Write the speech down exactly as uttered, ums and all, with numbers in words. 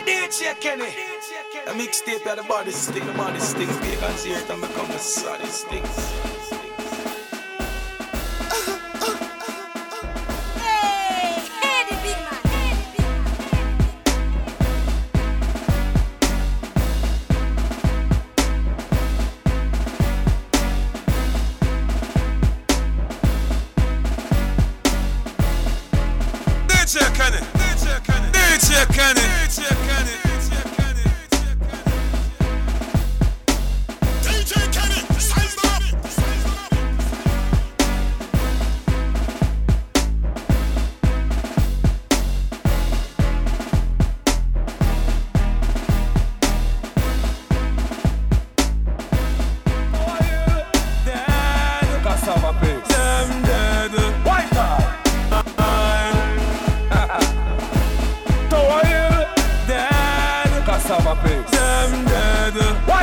D J Kenny. A mixtape at the body stick, the body sticks. Pagans here to become a solid sticks. D J Kenny, D J Kenny, D J Kenny, D J Kenny, D J Kenny, size it up. Dead, cassava pigs. Them dead. White out. Tower Hill, dead, cassava pigs. Them dead.